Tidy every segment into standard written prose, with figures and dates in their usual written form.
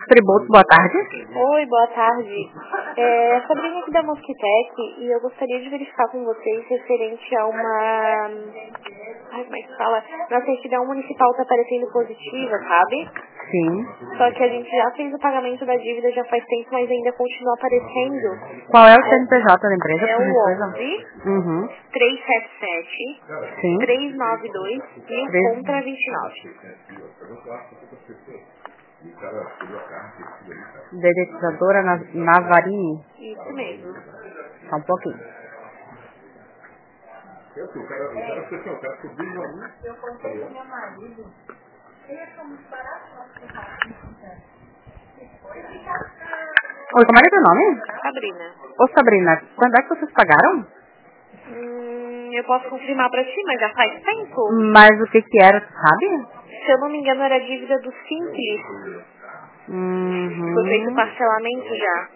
Tributos, boa tarde. Oi, boa tarde. É Sabrina aqui da Mosquitec e eu gostaria de verificar com vocês referente a uma... Ai, como é que fala? Nossa certidão municipal está aparecendo positiva, sabe? Sim. Só que a gente já fez o pagamento da dívida já faz tempo, mas ainda continua aparecendo. Qual é o CNPJ da empresa? É por o gentileza? 11 Uhum. 377 Sim. 392 e o Três- contra 29. Dedetizadora Navarini. Isso mesmo. Só um pouquinho. Oi, como é que é teu nome? Sabrina. Ô, Sabrina, quando é que vocês pagaram? Eu posso confirmar pra ti, mas já faz tempo. Mas o que que era, tu sabe? Se eu não me engano, era a dívida do Simples. Foi feito o Uhum. parcelamento já.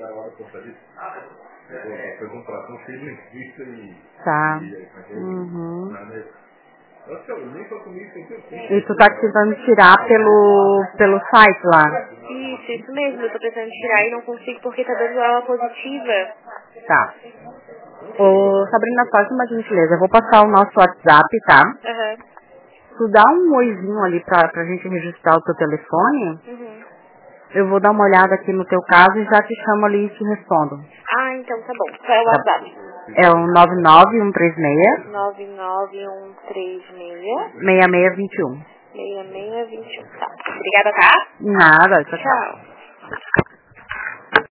Tá. Uhum. E tu tá tentando tirar pelo site lá? Isso mesmo. Eu tô tentando tirar e não consigo porque tá dando ela positiva. Tá. Ô, Sabrina, faz uma gentileza. Eu vou passar o nosso WhatsApp, tá? Aham. Tu dá um oizinho ali pra gente registrar o teu telefone. Uhum. Eu vou dar uma olhada aqui no teu caso e já te chamo ali e te respondo. Ah, então tá bom. Qual é o Tá. WhatsApp? É o 99136 99136 6621. 6621. Tá. Obrigada, tá? Nada, tchau, tchau. Tchau.